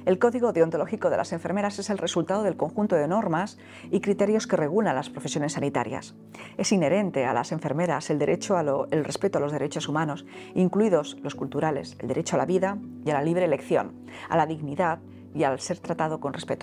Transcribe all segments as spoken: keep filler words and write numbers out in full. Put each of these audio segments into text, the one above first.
El Código Deontológico de las Enfermeras es el resultado del conjunto de normas y criterios que regulan las profesiones sanitarias. Es inherente a las enfermeras el derecho a lo, el respeto a los derechos humanos, incluidos los culturales, el derecho a la vida y a la libre elección, a la dignidad y al ser tratado con respeto.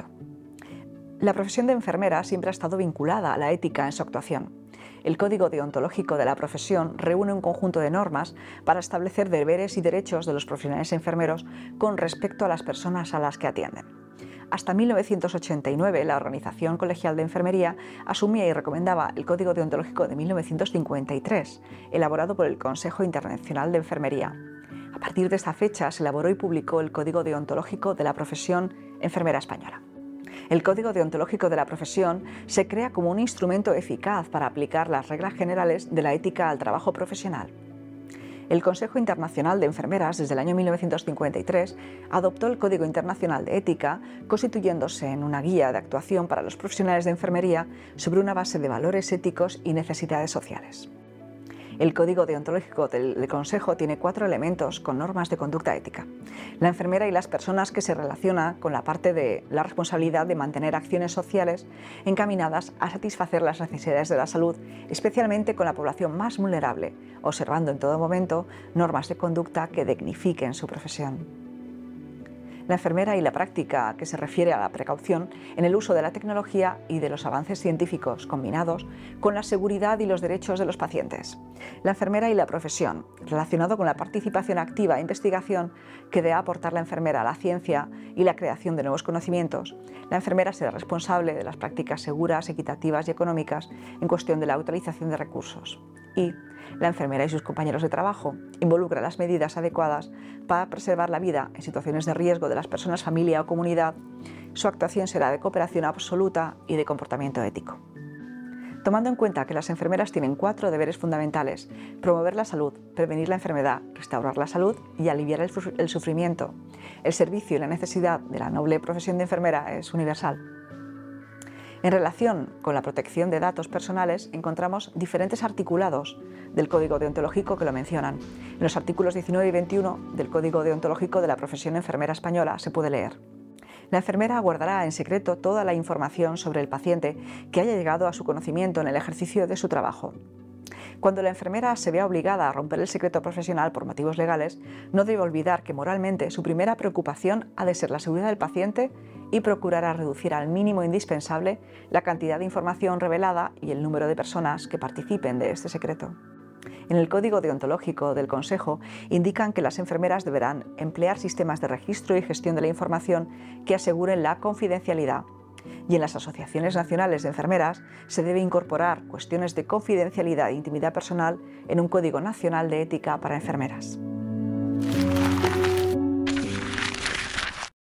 La profesión de enfermera siempre ha estado vinculada a la ética en su actuación. El Código Deontológico de la profesión reúne un conjunto de normas para establecer deberes y derechos de los profesionales enfermeros con respecto a las personas a las que atienden. Hasta mil novecientos ochenta y nueve, la Organización Colegial de Enfermería asumía y recomendaba el Código Deontológico de mil novecientos cincuenta y tres, elaborado por el Consejo Internacional de Enfermería. A partir de esta fecha se elaboró y publicó el Código Deontológico de la Profesión Enfermera Española. El Código Deontológico de la profesión se crea como un instrumento eficaz para aplicar las reglas generales de la ética al trabajo profesional. El Consejo Internacional de Enfermeras, desde el año mil novecientos cincuenta y tres, adoptó el Código Internacional de Ética, constituyéndose en una guía de actuación para los profesionales de enfermería sobre una base de valores éticos y necesidades sociales. El Código Deontológico del Consejo tiene cuatro elementos con normas de conducta ética. La enfermera y las personas que se relacionan con la parte de la responsabilidad de mantener acciones sociales encaminadas a satisfacer las necesidades de la salud, especialmente con la población más vulnerable, observando en todo momento normas de conducta que dignifiquen su profesión. La enfermera y la práctica que se refiere a la precaución en el uso de la tecnología y de los avances científicos combinados con la seguridad y los derechos de los pacientes. La enfermera y la profesión, relacionado con la participación activa e investigación que debe aportar la enfermera a la ciencia y la creación de nuevos conocimientos. La enfermera será responsable de las prácticas seguras, equitativas y económicas en cuestión de la utilización de recursos. Y la enfermera y sus compañeros de trabajo involucran las medidas adecuadas para preservar la vida en situaciones de riesgo de las personas, familia o comunidad. Su actuación será de cooperación absoluta y de comportamiento ético. Tomando en cuenta que las enfermeras tienen cuatro deberes fundamentales: promover la salud, prevenir la enfermedad, restaurar la salud y aliviar el, el sufrimiento. El servicio y la necesidad de la noble profesión de enfermera es universal. En relación con la protección de datos personales, encontramos diferentes articulados del Código Deontológico que lo mencionan. En los artículos diecinueve y veintiuno del Código Deontológico de la Profesión Enfermera Española se puede leer: la enfermera guardará en secreto toda la información sobre el paciente que haya llegado a su conocimiento en el ejercicio de su trabajo. Cuando la enfermera se vea obligada a romper el secreto profesional por motivos legales, no debe olvidar que moralmente su primera preocupación ha de ser la seguridad del paciente y procurará reducir al mínimo indispensable la cantidad de información revelada y el número de personas que participen de este secreto. En el Código Deontológico del Consejo indican que las enfermeras deberán emplear sistemas de registro y gestión de la información que aseguren la confidencialidad. Y en las asociaciones nacionales de enfermeras se debe incorporar cuestiones de confidencialidad e intimidad personal en un Código Nacional de Ética para enfermeras.